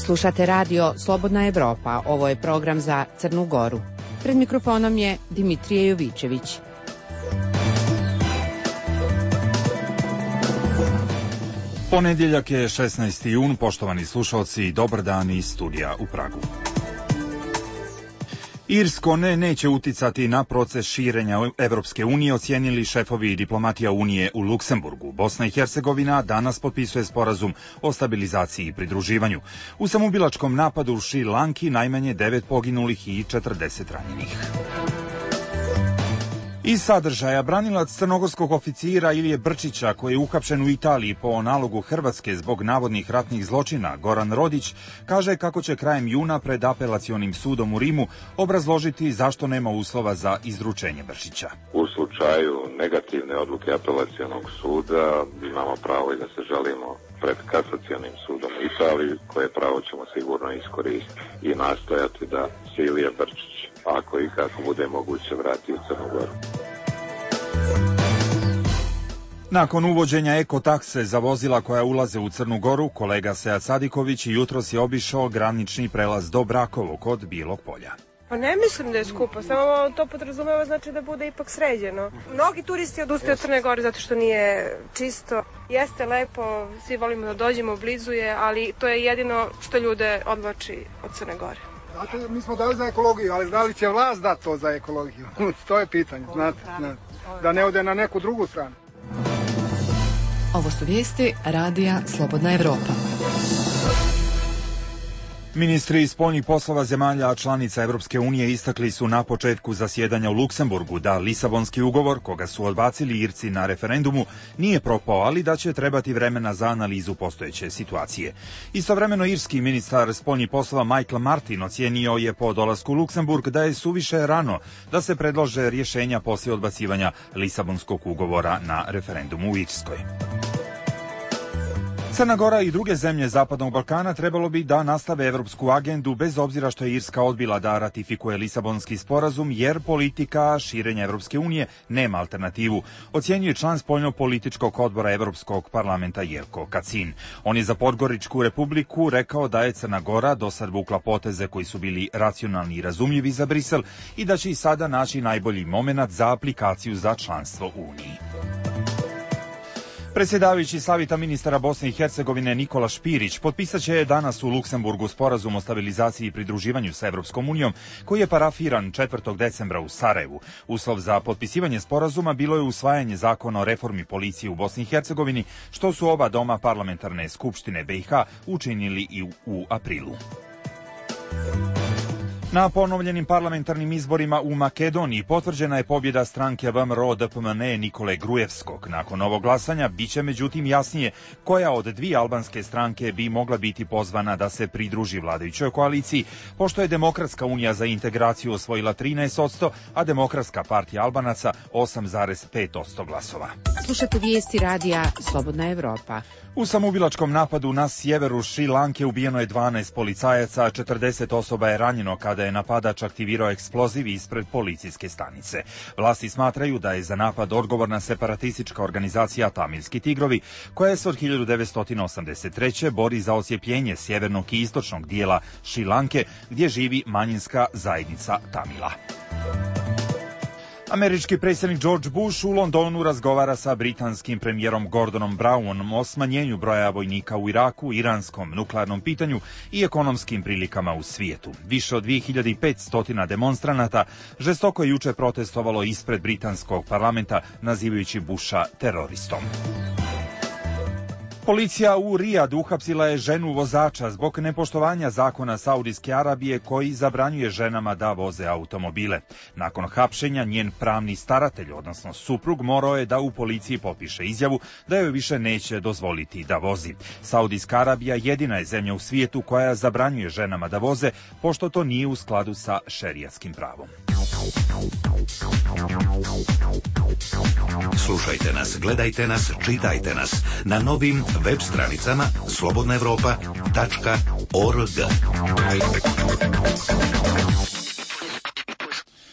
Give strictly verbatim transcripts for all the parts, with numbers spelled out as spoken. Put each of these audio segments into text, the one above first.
Slušate radio Slobodna Evropa, ovo je program za Crnu Goru. Pred mikrofonom je Dimitrije Jovičević. Ponedjeljak je šesnaesti jun, poštovani slušalci, dobar dan iz studija u Pragu. Irsko ne neće uticati na proces širenja Evropske unije, ocijenili šefovi diplomatija Unije u Luksemburgu. Bosna i Hercegovina danas potpisuje sporazum o stabilizaciji i pridruživanju. U samoubilačkom napadu u Šri Lanki najmanje devet poginulih i četrdeset ranjenih. Iz sadržaja, branilac crnogorskog oficira Ilije Brčića, koji je uhapšen u Italiji po nalogu Hrvatske zbog navodnih ratnih zločina, Goran Rodić, kaže kako će krajem juna pred apelacionim sudom u Rimu obrazložiti zašto nema uslova za izručenje Brčića. U slučaju negativne odluke apelacionog suda imamo pravo i da se žalimo pred kasacionim sudom u Italiji, koje pravo ćemo sigurno iskoristiti i nastojati da se Ilija Brčić, ako i kako bude moguće, vrati u Crnu Goru. Nakon uvođenja ekotakse za vozila koja ulaze u Crnu Goru, kolega Sead Sadiković jutros je obišao granični prelaz do Brakovo kod Bijelog Polja. Pa ne mislim da je skupo, samo to podrazumeva znači da bude ipak sređeno. Mnogi turisti odustaju od Crne Gore zato što nije čisto. Jeste lepo, svi volimo da dođemo, blizu je, ali to je jedino što ljude odvlači od Crne Gore. Znate, mi smo dali za ekologiju, ali da li će vlast dati to za ekologiju? To je pitanje, znate, znate. Da ne ode na neku drugu stranu. Ovo su vijesti radija Slobodna Evropa. Ministri spoljnih poslova zemalja članica Evropske unije istakli su na početku zasjedanja u Luksemburgu da Lisabonski ugovor, koga su odbacili Irci na referendumu, nije propao, ali da će trebati vremena za analizu postojeće situacije. Istovremeno, irski ministar spoljnih poslova Michael Martin ocijenio je po dolasku u Luksemburg da je suviše rano da se predlože rješenja poslije odbacivanja Lisabonskog ugovora na referendumu u Irskoj. Crna Gora i druge zemlje Zapadnog Balkana trebalo bi da nastave evropsku agendu bez obzira što je Irska odbila da ratifikuje Lisabonski sporazum, jer politika širenja Evropske unije nema alternativu, ocjenjuje član spoljno-političkog odbora Evropskog parlamenta Jelko Kacin. On je za Podgoričku republiku rekao da je Crna Gora do sad vukla poteze koji su bili racionalni i razumljivi za Brisel i da će i sada naći najbolji momenat za aplikaciju za članstvo u Uniji. Predsjedavajući Savjeta ministara Bosne i Hercegovine Nikola Špirić potpisat će danas u Luksemburgu sporazum o stabilizaciji i pridruživanju sa Evropskom unijom, koji je parafiran četvrtog decembra u Sarajevu. Uslov za potpisivanje sporazuma bilo je usvajanje zakona o reformi policije u Bosni i Hercegovini, što su oba doma parlamentarne skupštine B i H učinili i u aprilu. Na ponovljenim parlamentarnim izborima u Makedoniji potvrđena je pobjeda stranke V M R O D P M N E Nikole Grujevskog. Nakon ovog glasanja biće međutim jasnije koja od dvije albanske stranke bi mogla biti pozvana da se pridruži vladajućoj koaliciji, pošto je Demokratska unija za integraciju osvojila trinaest posto, a Demokratska partija Albanaca osam zarez pet posto glasova. Slušate vijesti radija Slobodna Evropa. U samoubilačkom napadu na sjeveru Šri Lanke ubijeno je dvanaest policajaca, a četrdeset osoba je ranjeno kada je napadač aktivirao eksploziv ispred policijske stanice. Vlasti smatraju da je za napad odgovorna separatistička organizacija Tamilski tigrovi, koja se od hiljadu devetsto osamdeset treće bori za osjepljenje sjevernog i istočnog dijela Šri Lanke, gdje živi manjinska zajednica Tamila. Američki predsjednik George Bush u Londonu razgovara sa britanskim premijerom Gordonom Brownom o smanjenju broja vojnika u Iraku, iranskom nuklearnom pitanju i ekonomskim prilikama u svijetu. Više od dvije hiljade petsto demonstranata žestoko je juče protestovalo ispred britanskog parlamenta, nazivajući Busha teroristom. Policija u Rijadu uhapsila je ženu vozača zbog nepoštovanja zakona Saudijske Arabije koji zabranjuje ženama da voze automobile. Nakon hapšenja njen pravni staratelj, odnosno suprug, morao je da u policiji potpiše izjavu da joj više neće dozvoliti da vozi. Saudijska Arabija jedina je zemlja u svijetu koja zabranjuje ženama da voze, pošto to nije u skladu sa šerijatskim pravom. Slušajte nas, gledajte nas, čitajte nas na novim web stranicama slobodna evropa tačka org.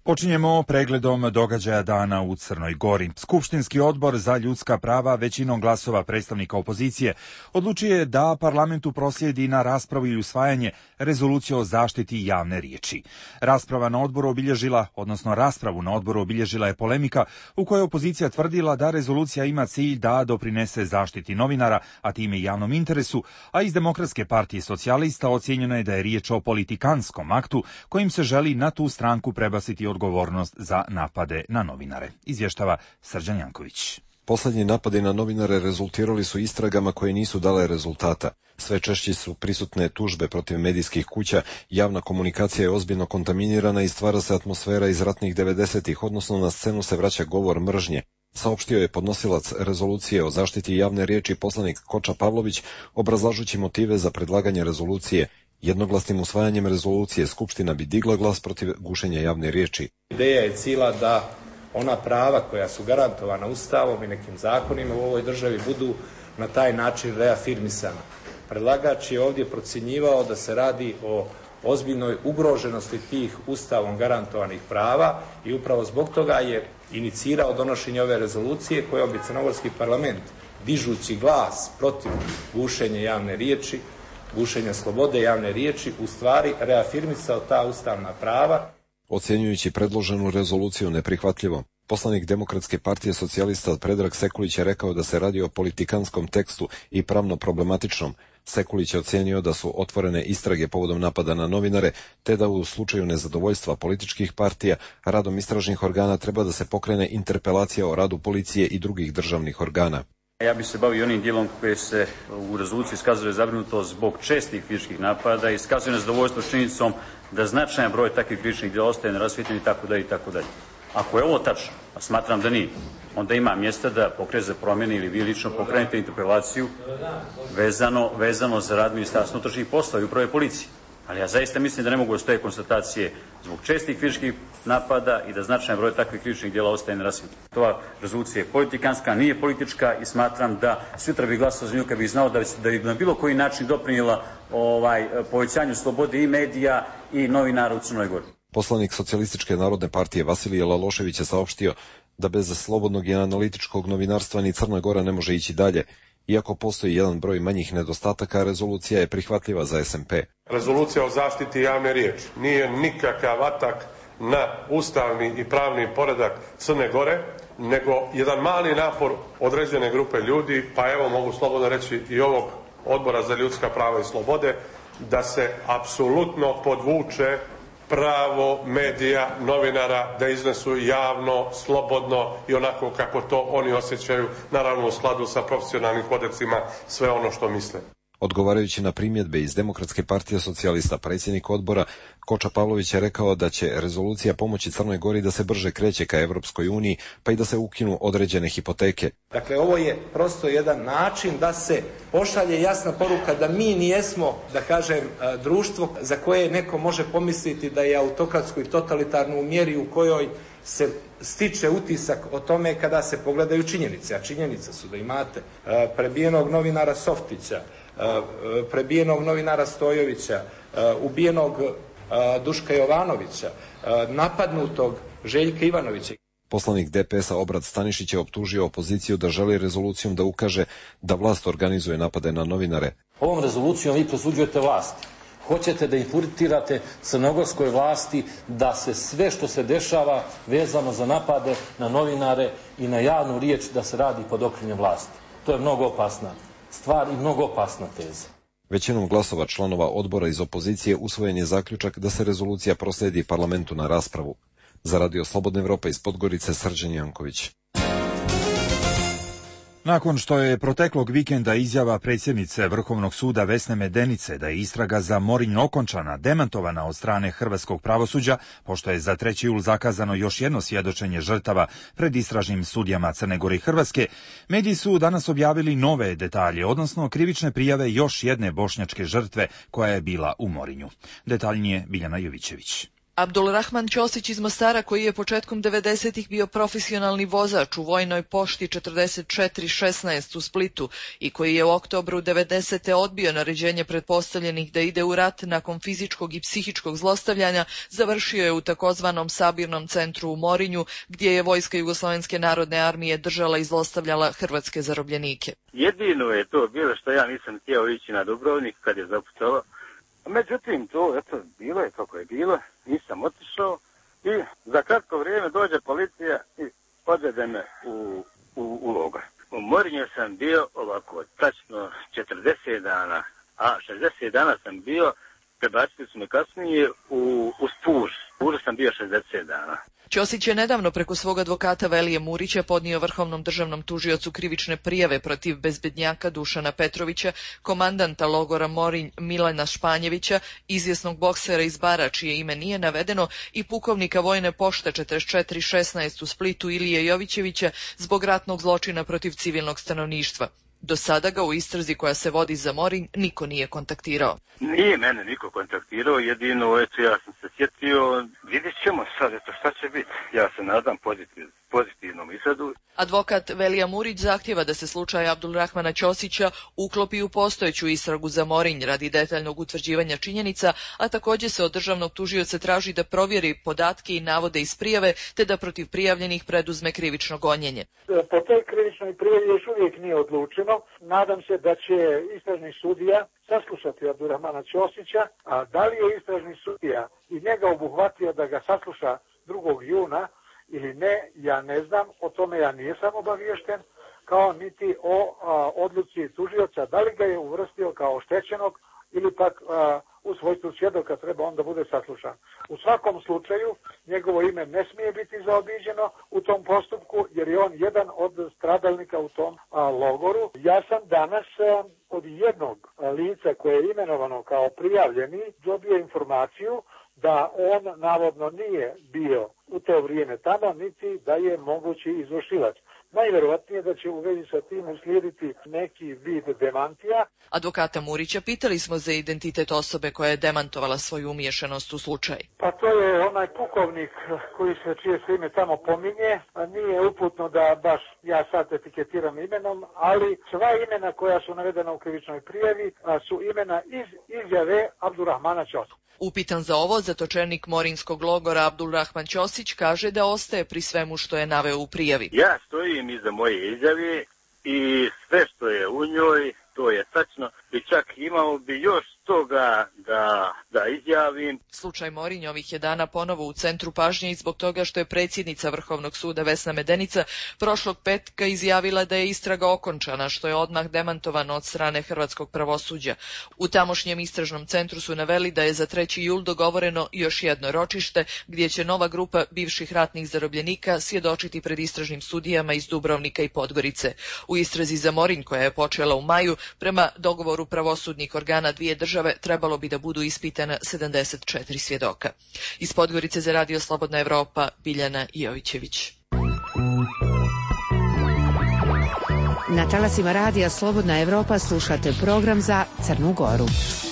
Počinjemo pregledom događaja dana u Crnoj Gori. Skupštinski odbor za ljudska prava većinom glasova predstavnika opozicije odlučuje da parlamentu proslijedi na raspravu i usvajanje rezolucije o zaštiti javne riječi. Rasprava na odboru obilježila, odnosno raspravu na odboru obilježila je polemika u kojoj opozicija tvrdila da rezolucija ima cilj da doprinese zaštiti novinara, a time i javnom interesu, a iz Demokratske partije socijalista ocijenjeno je da je riječ o politikanskom aktu kojim se želi na tu stranku prebaciti odgovornost za napade na novinare. Izvještava Srđan Janković. Poslednji napadi na novinare rezultirali su istragama koje nisu dale rezultata. Sve češće su prisutne tužbe protiv medijskih kuća, javna komunikacija je ozbiljno kontaminirana i stvara se atmosfera iz ratnih devedesetih, odnosno na scenu se vraća govor mržnje. Saopštio je podnosilac rezolucije o zaštiti javne riječi poslanik Koča Pavlović, obrazlažući motive za predlaganje rezolucije. Jednoglasnim usvajanjem rezolucije Skupština bi digla glas protiv gušenja javne riječi. Ideja je cijela da ona prava koja su garantovana Ustavom i nekim zakonima u ovoj državi budu na taj način reafirmisana. Predlagač je ovdje procjenjivao da se radi o ozbiljnoj ugroženosti tih Ustavom garantovanih prava i upravo zbog toga je inicirao donošenje ove rezolucije kojom bi crnogorski parlament, dižući glas protiv gušenja javne riječi, gušenja slobode javne riječi, u stvari reafirmisao ta ustavna prava. Ocjenjujući predloženu rezoluciju neprihvatljivom, poslanik Demokratske partije socijalista Predrag Sekulić je rekao da se radi o politikanskom tekstu i pravno problematičnom. Sekulić je ocjenio da su otvorene istrage povodom napada na novinare, te da u slučaju nezadovoljstva političkih partija radom istražnih organa treba da se pokrene interpelacija o radu policije i drugih državnih organa. Ja bih se bavio onim dijelom koje se u rezoluciji iskazuje zabrinutost zbog čestih fizičkih napada i iskazuje nezadovoljstvo s činjenicom da značajan broj takvih krivičnih djela ostaje nerasvijetljen itd. itd. Ako je ovo tačno, a smatram da nije, onda ima mjesta da pokret za promjene ili vi lično pokrenete interpelaciju vezano, vezano za rad Ministarstva unutrašnjih poslova i uprave policije. Ali ja zaista mislim da ne mogu ostaje konstatacije zbog čestih fizičkih napada i da značajan broj takvih krivičnih djela ostaje nerasvijetljen. Ova rezolucija je politikanska, nije politička i smatram da sutra bi glasao za nju kad bih znao da, da bi na bilo koji način doprinijela ovaj, povećanju slobode i medija i novinara u Crnoj Gori. Poslanik Socijalističke narodne partije Vasilije Lalošević je saopštio da bez slobodnog i analitičkog novinarstva ni Crna Gora ne može ići dalje. Iako postoji jedan broj manjih nedostataka, rezolucija je prihvatljiva za S N P. Rezolucija o zaštiti javne riječi nije nikakav atak na ustavni i pravni poredak Crne Gore, nego jedan mali napor određene grupe ljudi, pa evo mogu slobodno reći i ovog Odbora za ljudska prava i slobode, da se apsolutno podvuče pravo medija, novinara da iznesu javno, slobodno i onako kako to oni osjećaju, naravno u skladu sa profesionalnim kodeksima, sve ono što misle. Odgovarajući na primjedbe iz Demokratske partije socijalista, predsjednik odbora Koča Pavlović je rekao da će rezolucija pomoći Crnoj Gori da se brže kreće ka Evropskoj uniji, pa i da se ukinu određene hipoteke. Dakle, ovo je prosto jedan način da se pošalje jasna poruka da mi nijesmo, da kažem, društvo za koje neko može pomisliti da je autokratsko i totalitarno u mjeri u kojoj se stiče utisak o tome kada se pogledaju činjenice, a činjenice su da imate prebijenog novinara Softića, prebijenog novinara Stojovića, ubijenog Duška Jovanovića, napadnutog Željka Ivanovića. Poslanik D P S-a Obrad Stanišić je optužio opoziciju da želi rezolucijom da ukaže da vlast organizuje napade na novinare. Ovom rezolucijom vi prosuđujete vlasti. Hoćete da infuritirate crnogorskoj vlasti da se sve što se dešava vezano za napade na novinare i na javnu riječ da se radi pod okriljem vlasti. To je mnogo opasna stvar i mnogo opasna teza. Većinom glasova članova odbora iz opozicije usvojen je zaključak da se rezolucija proslijedi parlamentu na raspravu. Za Radio Slobodna Evropa iz Podgorice, Srđan Janković. Nakon što je proteklog vikenda izjava predsjednice Vrhovnog suda Vesne Medenice da je istraga za Morinj okončana demantovana od strane hrvatskog pravosuđa, pošto je za treći jul zakazano još jedno svjedočenje žrtava pred istražnim sudijama Crne Gore i Hrvatske, mediji su danas objavili nove detalje, odnosno krivične prijave još jedne bošnjačke žrtve koja je bila u Morinju. Detaljnije Biljana Jovićević. Abdulrahman Ćosić iz Mostara, koji je početkom devedesetih bio profesionalni vozač u vojnoj pošti četrdeset četiri šesnaest u Splitu i koji je u oktobru devedesete odbio naređenje pretpostavljenih da ide u rat nakon fizičkog i psihičkog zlostavljanja, završio je u takozvanom sabirnom centru u Morinju, gdje je vojska Jugoslovenske narodne armije držala i zlostavljala hrvatske zarobljenike. Jedino je to bilo što ja nisam htio ići na Dubrovnik kad je zapucalo. Međutim, to eto, bilo je kako je bilo, nisam otišao i za kratko vrijeme dođe policija i odvede me u, u, u logor. U Morinju sam bio ovako tačno četrdeset dana, a šezdeset dana sam bio, prebacili su me kasnije u, u Spuž. U Spužu sam bio šezdeset dana. Ćosić je nedavno preko svog advokata Velije Murića podnio Vrhovnom državnom tužiocu krivične prijave protiv bezbednjaka Dušana Petrovića, komandanta logora Morinj Milana Španjevića, izvjesnog boksera iz Bara čije ime nije navedeno i pukovnika vojne pošte četrdeset četiri šesnaest u Splitu Ilije Jovićevića zbog ratnog zločina protiv civilnog stanovništva. Do sada ga u istrazi koja se vodi za Morinj niko nije kontaktirao. Nije mene niko kontaktirao, jedino eto ja sam se sjetio, vidjet ćemo sad eto šta će biti. Ja se nadam pozitiv, pozitivnom ishadu. Advokat Velija Murić zahtjeva da se slučaj Abdulrahmana Ćosića uklopi u postojeću istragu za Morinj radi detaljnog utvrđivanja činjenica, a također se od državnog tužioca traži da provjeri podatke i navode iz prijave te da protiv prijavljenih preduzme krivično gonjenje. Po toj krivičnoj prijavi još uvijek nije odlučeno. Nadam se da će istražni sudija saslušati Abdulrahmana Ćosića, a da li je istražni sudija i njega obuhvatio da ga sasluša drugog juna ili ne, ja ne znam, o tome ja nisam obaviješten, kao niti o a, odluci tužioca, da li ga je uvrstio kao oštećenog ili pak a, u svojstvu svjedoka treba on da bude saslušan. U svakom slučaju, njegovo ime ne smije biti zaobiđeno u tom postupku, jer je on jedan od stradalnika u tom a, logoru. Ja sam danas a, od jednog a, lica koje je imenovano kao prijavljeni dobio informaciju da on navodno nije bio u to vrijeme tamo, niti da je mogući izvršilac. Najvjerovatnije da će u vezi sa tim uslijediti neki vid demantija. Advokata Murića pitali smo za identitet osobe koja je demantovala svoju umiješanost u slučaj. Pa to je onaj pukovnik koji se, čije se ime tamo pominje. Nije uputno da baš ja sad etiketiram imenom, ali sva imena koja su navedena u krivičnoj prijavi su imena iz izjave Abdulrahmana Ćosića. Upitan za ovo, zatočenik morinskog logora Abdulrahman Ćosić kaže da ostaje pri svemu što je naveo u prijavi. Ja stojim iza moje izjave i sve što je u njoj, to je tačno i čak imao bi još toga da, da izjavim. Slučaj Morinj ovih je dana ponovo u centru pažnje i zbog toga što je predsjednica Vrhovnog suda Vesna Medenica prošlog petka izjavila da je istraga okončana, što je odmah demantovano od strane hrvatskog pravosuđa. U tamošnjem istražnom centru su naveli da je za treći jul dogovoreno još jedno ročište gdje će nova grupa bivših ratnih zarobljenika svjedočiti pred istražnim sudijama iz Dubrovnika i Podgorice. U istrazi za Morinj, koja je počela u maju, prema dogovoru pravosudnih organa dvije države trebalo bi da budu ispitana sedamdeset četiri svjedoka. Iz Podgorice za Radio Slobodna Evropa, Biljana Jovićević. Na talasima Radija Slobodna Evropa slušate program za Crnu Goru.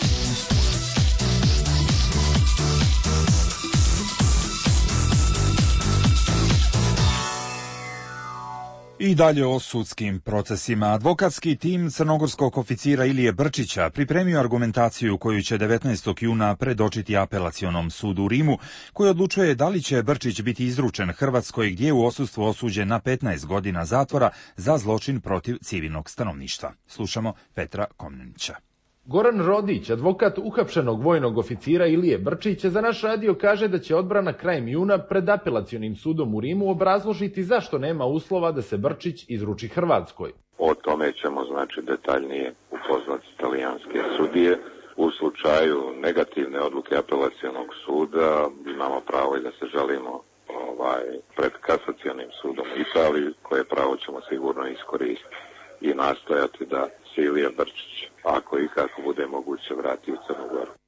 I dalje o sudskim procesima. Advokatski tim crnogorskog oficira Ilije Brčića pripremio argumentaciju koju će devetnaestog juna predočiti apelacionom sudu u Rimu, koji odlučuje da li će Brčić biti izručen Hrvatskoj, gdje je u odsustvu osuđen na petnaest godina zatvora za zločin protiv civilnog stanovništva. Slušamo Petra Komnenića. Goran Rodić, advokat uhapšenog vojnog oficira Ilije Brčića, za naš radio kaže da će odbrana krajem juna pred apelacionim sudom u Rimu obrazložiti zašto nema uslova da se Brčić izruči Hrvatskoj. O tome ćemo znači detaljnije upoznati italijanske sudije. U slučaju negativne odluke apelacionog suda imamo pravo i da se žalimo ovaj, pred kasacionim sudom u Italiji, koje pravo ćemo sigurno iskoristiti i nastojati da se Ilija Brčić, ako i kako bude moguće, vrati u Crnu Goru.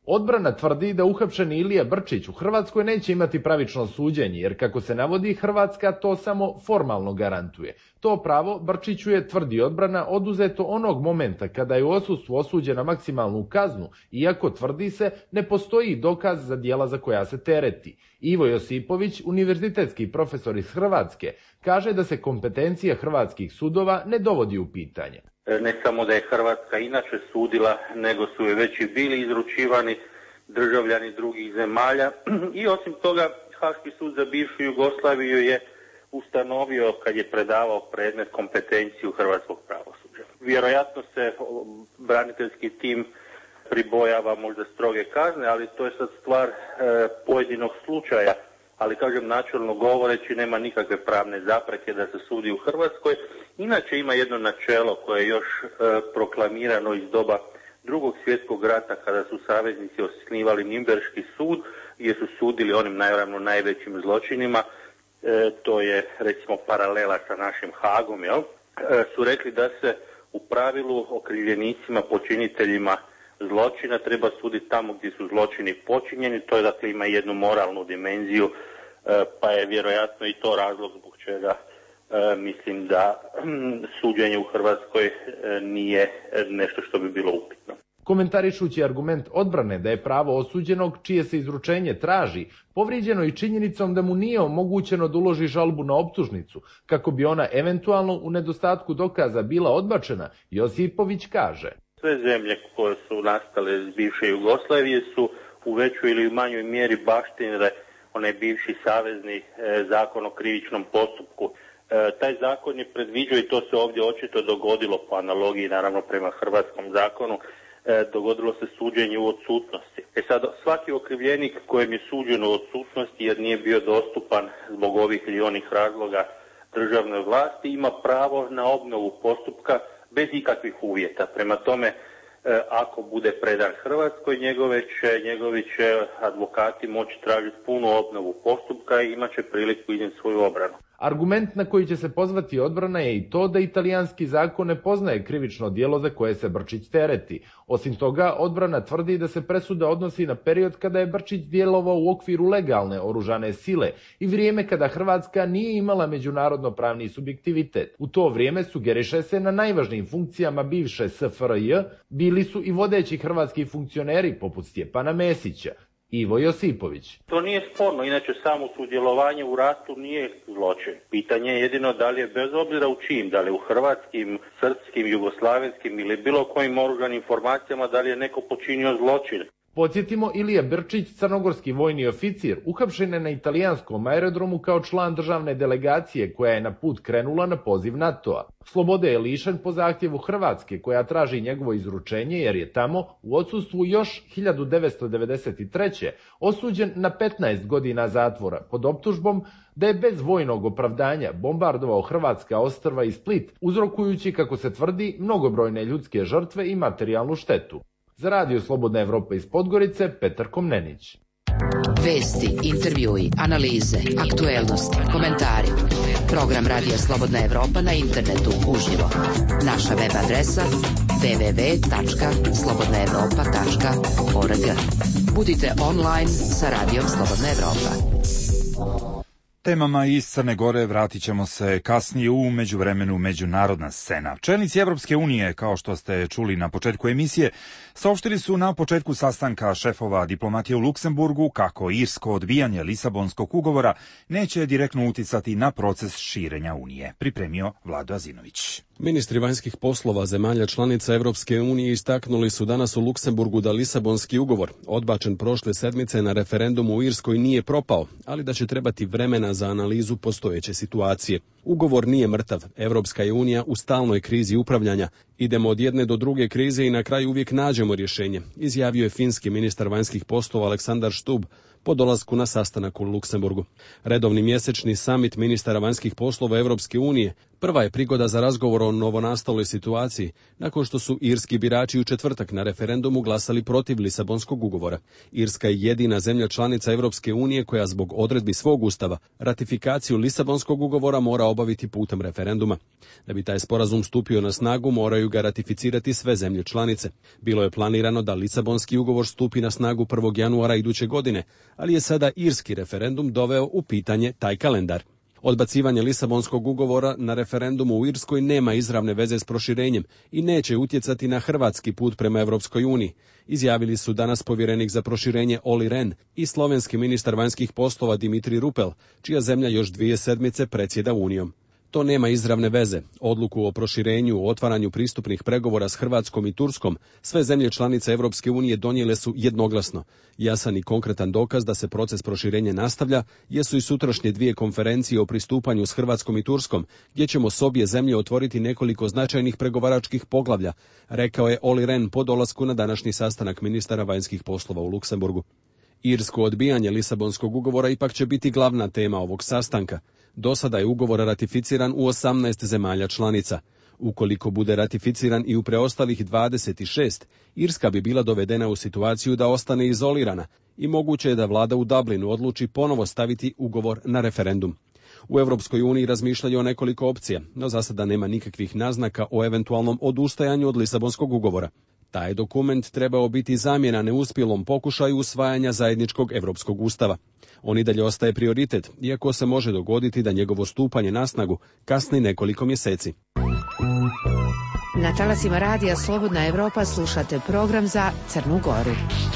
Odbrana tvrdi da uhapšeni Ilija Brčić u Hrvatskoj neće imati pravično suđenje, jer kako se navodi, Hrvatska to samo formalno garantuje. To pravo Brčiću je, tvrdi odbrana, oduzeto onog momenta kada je u odsustvu osuđen na maksimalnu kaznu, iako, tvrdi se, ne postoji dokaz za djela za koja se tereti. Ivo Josipović, univerzitetski profesor iz Hrvatske, kaže da se kompetencija hrvatskih sudova ne dovodi u pitanje. Ne samo da je Hrvatska inače sudila, nego su je već i bili izručivani državljani drugih zemalja i osim toga Haški sud za bivšu Jugoslaviju je ustanovio, kad je predavao predmet, kompetenciju hrvatskog pravosuđa. Vjerojatno se braniteljski tim pribojava možda stroge kazne, ali to je sad stvar e, pojedinog slučaja. Ali, kažem, načelno govoreći, nema nikakve pravne zapreke da se sudi u Hrvatskoj. Inače ima jedno načelo koje je još e, proklamirano iz doba Drugog svjetskog rata, kada su saveznici osnivali Nirnberški sud, gdje su sudili onim naravno najvećim zločinima, e, to je recimo paralela sa našim Hagom, jel? E, su rekli da se u pravilu okrivljenicima, počiniteljima zločina treba suditi tamo gdje su zločini počinjeni, to je dakle ima jednu moralnu dimenziju, pa je vjerojatno i to razlog zbog čega mislim da suđenje u Hrvatskoj nije nešto što bi bilo upitno. Komentarišući argument odbrane da je pravo osuđenog čije se izručenje traži povrijeđeno i činjenicom da mu nije omogućeno da uloži žalbu na optužnicu, kako bi ona eventualno u nedostatku dokaza bila odbačena, Josipović kaže: Sve zemlje koje su nastale iz bivše Jugoslavije su u većoj ili u manjoj mjeri baštinile onaj bivši savezni e, zakon o krivičnom postupku. E, taj zakon je predviđao, i to se ovdje očito dogodilo po analogiji naravno prema hrvatskom zakonu, e, dogodilo se suđenje u odsutnosti. E sad, svaki okrivljenik kojem je suđeno u odsutnosti jer nije bio dostupan zbog ovih ili onih razloga državnoj vlasti ima pravo na obnovu postupka bez ikakvih uvjeta. Prema tome, ako bude predan Hrvatskoj, njegove će, njegovi će advokati moći tražiti punu obnovu postupka i imat će priliku iznijeti svoju obranu. Argument na koji će se pozvati odbrana je i to da italijanski zakon ne poznaje krivično djelo za koje se Brčić tereti. Osim toga, odbrana tvrdi da se presuda odnosi na period kada je Brčić djelovao u okviru legalne oružane sile i vrijeme kada Hrvatska nije imala međunarodno pravni subjektivitet. U to vrijeme sugeriše se na najvažnijim funkcijama bivše S F R J bili su i vodeći hrvatski funkcioneri poput Stjepana Mesića. Ivo Josipović. To nije sporno, inače samo sudjelovanje u ratu nije zločin. Pitanje je jedino da li je, bez obzira u čim, da li u hrvatskim, srpskim, jugoslavenskim ili bilo kojim oružanim formacijama, da li je neko počinio zločin. Podsjetimo, Ilija Brčić, crnogorski vojni oficir, uhapšen je na italijanskom aerodromu kao član državne delegacije koja je na put krenula na poziv NATO-a. Slobode je lišen po zahtjevu Hrvatske koja traži njegovo izručenje jer je tamo u odsustvu još hiljadu devetsto devedeset treće osuđen na petnaest godina zatvora pod optužbom da je bez vojnog opravdanja bombardovao hrvatska ostrva i Split, uzrokujući, kako se tvrdi, mnogobrojne ljudske žrtve i materijalnu štetu. Za Radio Slobodna Evropa iz Podgorice, Petar Komnenić. Vesti, intervjui, analize, aktuelnosti, komentari. Program Radio Slobodna Evropa na internetu uživo. Naša web adresa w w w tačka slobodna evropa tačka org. Budite online sa Radijom Slobodna Evropa. Temama iz Crne Gore vratit ćemo se kasnije. U međuvremenu međunarodna scena. Čelnici Evropske unije, kao što ste čuli na početku emisije, saopštili su na početku sastanka šefova diplomatije u Luksemburgu kako irsko odbijanje Lisabonskog ugovora neće direktno uticati na proces širenja Unije. Pripremio Vlado Azinović. Ministri vanjskih poslova zemalja članica Evropske unije istaknuli su danas u Luksemburgu da Lisabonski ugovor, odbačen prošle sedmice na referendumu u Irskoj, nije propao, ali da će trebati vremena za analizu postojeće situacije. Ugovor nije mrtav. Evropska je unija u stalnoj krizi upravljanja. Idemo od jedne do druge krize i na kraju uvijek nađemo rješenje, izjavio je finski ministar vanjskih poslova Aleksandar Stubb po dolasku na sastanak u Luksemburgu. Redovni mjesečni samit ministara vanjskih poslova Europske unije prva je prigoda za razgovor o novonastaloj situaciji, nakon što su irski birači u četvrtak na referendumu glasali protiv Lisabonskog ugovora. Irska je jedina zemlja članica Europske unije koja zbog odredbi svog ustava ratifikaciju Lisabonskog ugovora mora obaviti putem referenduma. Da bi taj sporazum stupio na snagu, moraju ga ratificirati sve zemlje članice. Bilo je planirano da Lisabonski ugovor stupi na snagu prvog januara iduće godine, ali je sada irski referendum doveo u pitanje taj kalendar. Odbacivanje Lisabonskog ugovora na referendumu u Irskoj nema izravne veze s proširenjem i neće utjecati na hrvatski put prema Europskoj uniji, izjavili su danas povjerenik za proširenje Olli Rehn i slovenski ministar vanjskih poslova Dimitri Rupel, čija zemlja još dvije sedmice predsjeda Unijom. To nema izravne veze. Odluku o proširenju, o otvaranju pristupnih pregovora s Hrvatskom i Turskom sve zemlje članice Europske unije donijele su jednoglasno. Jasan i konkretan dokaz da se proces proširenja nastavlja jesu i sutrašnje dvije konferencije o pristupanju s Hrvatskom i Turskom, gdje ćemo s obje zemlje otvoriti nekoliko značajnih pregovaračkih poglavlja, rekao je Olli Rehn po dolasku na današnji sastanak ministara vanjskih poslova u Luksemburgu. Irsko odbijanje Lisabonskog ugovora ipak će biti glavna tema ovog sastanka. Do sada je ugovor ratificiran u osamnaest zemalja članica. Ukoliko bude ratificiran i u preostalih dvadeset šest, Irska bi bila dovedena u situaciju da ostane izolirana i moguće je da vlada u Dublinu odluči ponovo staviti ugovor na referendum. U Europskoj uniji razmišljaju o nekoliko opcija, no za sada nema nikakvih naznaka o eventualnom odustajanju od Lisabonskog ugovora. Taj dokument trebao biti zamjena neuspjelom pokušaju usvajanja zajedničkog europskog ustava. On i dalje ostaje prioritet, iako se može dogoditi da njegovo stupanje na snagu kasni nekoliko mjeseci. Na talasima radija Slobodna Evropa slušate program za Crnu Goru.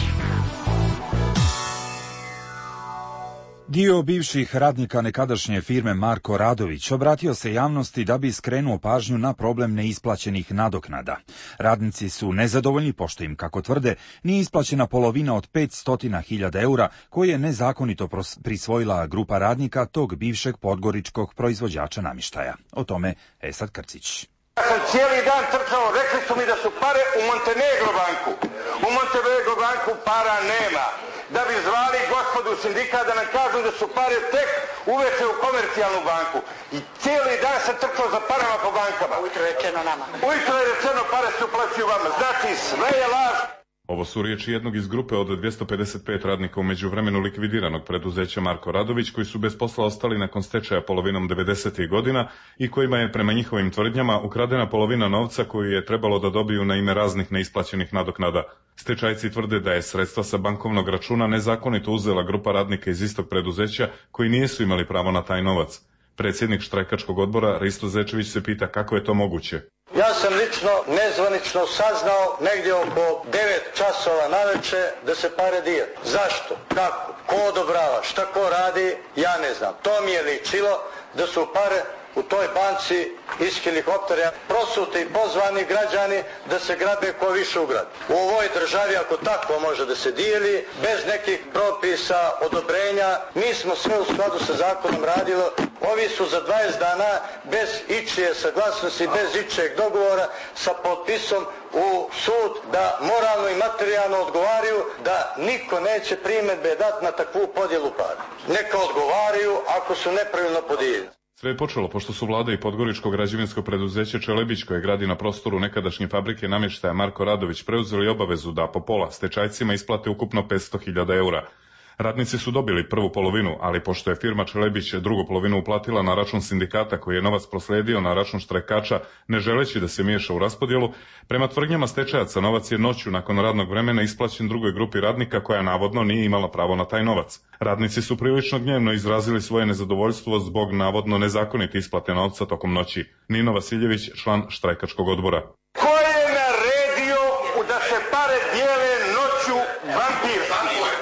Dio bivših radnika nekadašnje firme Marko Radović obratio se javnosti da bi skrenuo pažnju na problem neisplaćenih nadoknada. Radnici su nezadovoljni pošto im, kako tvrde, nije isplaćena polovina od petsto hiljada eura koje je nezakonito prisvojila grupa radnika tog bivšeg podgoričkog proizvođača namještaja. O tome Esad Krcić. Ja sam cijeli dan trčao, rekli su mi da su pare u Montenegro banku. U Montenegro banku para nema. Da bi zvali gospodu sindikat da nam kažu da su pare tek uveče u komercijalnu banku. I cijeli dan sam trčao za parama po bankama. Ujutro je rečeno nama. Ujutro je rečeno pare se uplaćuju vama. Znači sve je laž. Ovo su riječi jednog iz grupe od dvjesto pedeset pet radnika u međuvremenu likvidiranog preduzeća Marko Radović, koji su bez posla ostali nakon stečaja polovinom devedesetih godina i kojima je prema njihovim tvrdnjama ukradena polovina novca koju je trebalo da dobiju na ime raznih neisplaćenih nadoknada. Stečajci tvrde da je sredstva sa bankovnog računa nezakonito uzela grupa radnika iz istog preduzeća koji nisu imali pravo na taj novac. Predsjednik štrajkačkog odbora Risto Zečević se pita kako je to moguće. Ja sam lično nezvanično saznao negdje oko devet časova navečer da se pare dijele. Zašto? Kako? Ko odobrava? Šta ko radi? Ja ne znam. To mi je ličilo da su pare u toj banci iz helikoptera prosuti i pozvani građani da se grabe ko više ugrad. U ovoj državi ako tako može da se dijeli, bez nekih propisa, odobrenja, mi smo sve u skladu sa zakonom radili. Ovi su za dvadeset dana bez ičije saglasnosti, bez ičijeg dogovora sa potpisom u sud da moralno i materijalno odgovaraju da niko neće primjedbe dati na takvu podjelu para. Neka odgovaraju ako su nepravilno podijeljeni. Sve je počelo pošto su vlada i podgoričko građevinsko preduzeće Čelebić, koje gradi na prostoru nekadašnje fabrike namještaja Marko Radović, preuzeli obavezu da po pola stečajcima isplate ukupno petsto hiljada eura. Radnici su dobili prvu polovinu, ali pošto je firma Čelebić drugu polovinu uplatila na račun sindikata koji je novac proslijedio na račun štrajkača, ne želeći da se miješa u raspodjelu, prema tvrdnjama stečajaca novac je noću nakon radnog vremena isplaćen drugoj grupi radnika koja navodno nije imala pravo na taj novac. Radnici su prilično gnjevno izrazili svoje nezadovoljstvo zbog navodno nezakonite isplate novca tokom noći. Nino Vasiljević, član štrajkačkog odbora. Ko je naredio da se pare dijele noću vampirski?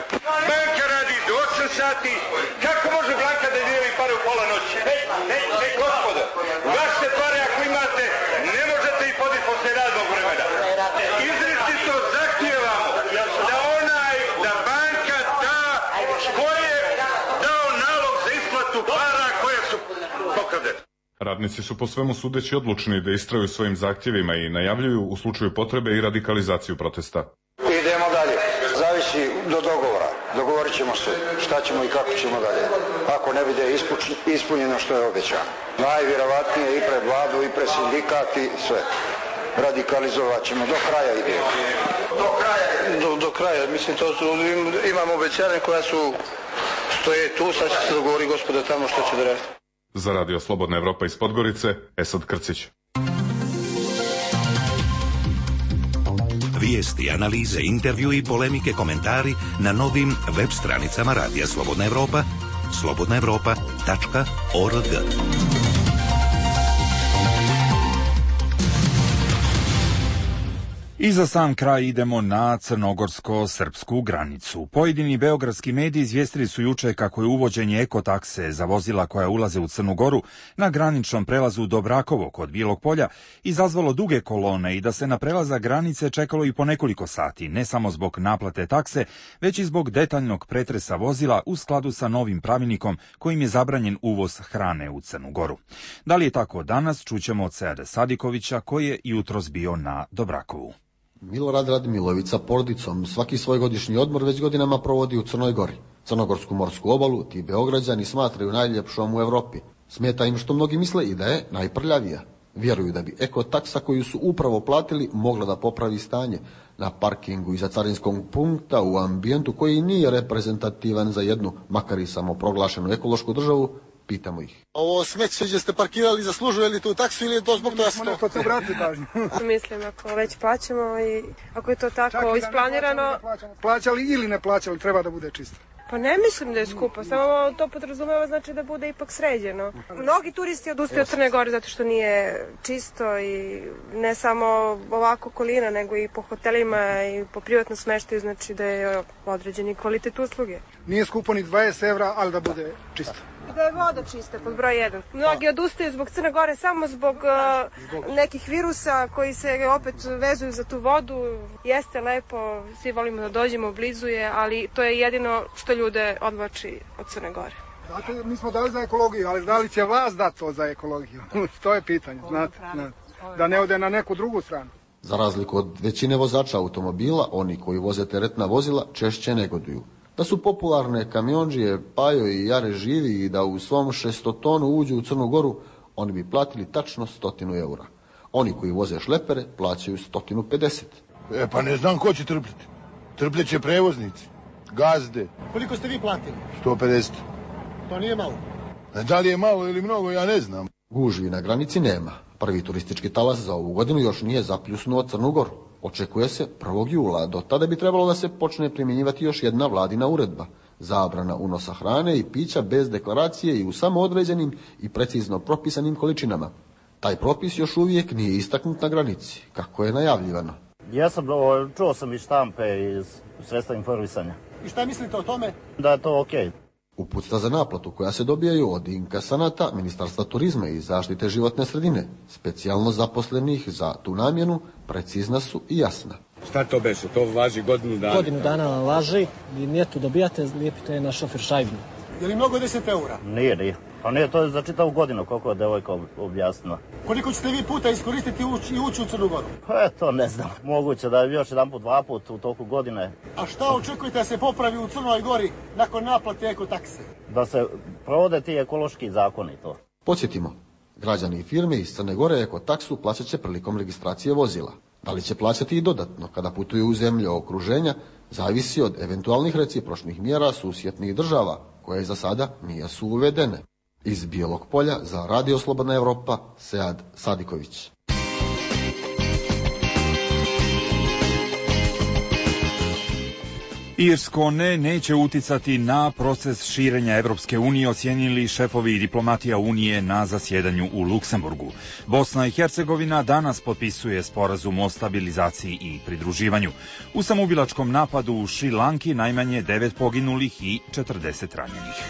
Banka radi do osam sati. Kako može Blanka da dijeli pare u pola noći? Ne, ne, ne, gospodo. Vaše pare ako imate, ne možete ih poditi posle radnog vremena. Izričito zahtijevamo da onaj, da banka da ko je dao nalog za isplatu para koje su pokradene. Radnici su po svemu sudeći odlučni da istraju svojim zahtjevima i najavljuju u slučaju potrebe i radikalizaciju protesta. Idemo dalje. Zavisi Zavisi do dogovora. Dogovorit ćemo se šta ćemo i kako ćemo dalje. Ako ne bude ispunjeno što je obećano. Najvjerovatnije i pred vladu i pred sindikat i sve. Radikalizovat ćemo do kraja ideje. Do kraja. Do, do kraja. Mislim, to su, imamo obećanja koja su stoje tu, sad će se dogovori gospoda tamo što će da radi. Za Radio Slobodna Evropa iz Podgorice, Esad Krcić. Vijesti, analize, intervju i polemike, komentari na novim web stranicama Radija Slobodna Evropa, slobodna evropa tačka org. I za sam kraj idemo na crnogorsko-srpsku granicu. Pojedini beogradski mediji izvijestili su juče kako je uvođenje ekotakse za vozila koja ulaze u Crnu Goru na graničnom prelazu Dobrakovo kod Bijelog Polja izazvalo duge kolone i da se na prelazak granice čekalo i po nekoliko sati, ne samo zbog naplate takse, već i zbog detaljnog pretresa vozila u skladu sa novim pravilnikom kojim je zabranjen uvoz hrane u Crnu Goru. Da li je tako danas, čućemo od Seada Sadikovića koji je jutros bio na Dobrakovu. Milorad Radmilović sa porodicom svaki svoj godišnji odmor već godinama provodi u Crnoj Gori. Crnogorsku morsku obalu ti Beograđani smatraju najljepšom u Evropi. Smeta im što mnogi misle i da je najprljavija. Vjeruju da bi ekotaksa koju su upravo platili mogla da popravi stanje na parkingu iza carinskog punkta u ambijentu koji nije reprezentativan za jednu, makar i samoproglašenu ekološku državu. Pitamo ih. Ovo smeće gdje ste parkirali zaslužuje li tu taksu ili je to zbog toga sto? Neko se vrati pažnju. Mislim, ako već plaćamo i ako je to tako isplanirano... Plaćali ili ne plaćali, treba da bude čisto. Pa ne mislim da je skupo, samo to podrazumeva znači da bude ipak sređeno. Mnogi turisti odustaju od Crne Gore zato što nije čisto i ne samo ovako okolina, nego i po hotelima i po privatnom smeštaju, znači da je određeni kvalitet usluge. Nije skupo ni dvadeset evra, ali da bude čisto. Da je voda čista, pod broj jedan. Mnogi odustaju zbog Crne Gore samo zbog uh, nekih virusa koji se opet vezuju za tu vodu. Jeste lepo, svi volimo da dođemo, blizu je, ali to je jedino što ljude odvlači od Crne Gore. Znate, mi smo dali za ekologiju, ali da li će vlast dati to za ekologiju? To je pitanje, znate, znate. Da ne ode na neku drugu stranu. Za razliku od većine vozača automobila, oni koji voze teretna vozila češće negoduju. Da su popularne kamionđije Pajo i Jare živi i da u svom šestotonu uđu u Crnu Goru, oni bi platili tačno stotinu eura. Oni koji voze šlepere plaćaju stotinu pedeset. E pa ne znam ko će trpljeti. Trpljeće prevoznici, gazde. Koliko ste vi platili? sto pedeset. To nije malo. Da li je malo ili mnogo, ja ne znam. Gužvi na granici nema. Prvi turistički talas za ovu godinu još nije zapljusnuo Crnu Goru. Očekuje se prvog jula, do tada bi trebalo da se počne primjenjivati još jedna vladina uredba. Zabrana unosa hrane i pića bez deklaracije i u samo određenim i precizno propisanim količinama. Taj propis još uvijek nije istaknut na granici, kako je najavljivano. Ja sam, čuo sam iz štampe i iz sredstva informisanja. I šta mislite o tome? Da je to okej. Uputstva za naplatu koja se dobijaju od inkasanata, Ministarstva turizma i zaštite životne sredine, specijalno zaposlenih za tu namjenu, precizna su i jasna. Šta to beše? To važi godinu dana? Godinu dana važi i njetu dobijate, lijepite na šofer šajbu. Je li mnogo deset eura? Nije, nije. Pa nije, to je za čitavu godinu, koliko je devojka objasnila. Koliko ćete vi puta iskoristiti uč, i ući u Crnu Goru? Pa eto, ne znam. Moguće da je još jedan put, dva put u toku godine. A šta očekujete da se popravi u Crnoj Gori nakon naplate ekotakse? Da se provode ti ekološki zakoni to. Podsjetimo, građani i firme iz Crne Gore ekotaksu plaćat će prilikom registracije vozila. Da li će plaćati i dodatno kada putuju u zemlje okruženja, zavisi od eventualnih recipročnih mjera susjednih država, koje za sada nisu uvedene. Iz Bijelog Polja za Radio Slobodna Evropa, Sead Sadiković. Irsko ne neće uticati na proces širenja Evropske unije, ocijenili šefovi diplomatija Unije na zasjedanju u Luksemburgu. Bosna i Hercegovina danas potpisuje sporazum o stabilizaciji i pridruživanju. U samoubilačkom napadu u Šri Lanki najmanje devet poginulih i četrdeset ranjenih.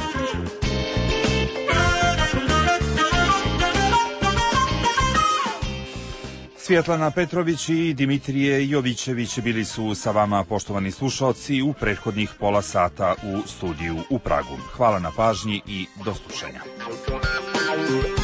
Svjetlana Petrović i Dimitrije Jovićević bili su sa vama, poštovani slušaoci, u prethodnih pola sata u studiju u Pragu. Hvala na pažnji i do slušanja.